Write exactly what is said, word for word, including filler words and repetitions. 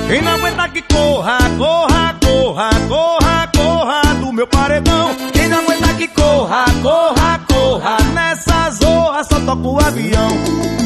Quem não aguenta que corra, corra, corra, corra, corra do meu paredão. Quem não aguenta que corra, corra, corra, nessa zorra só toca o avião.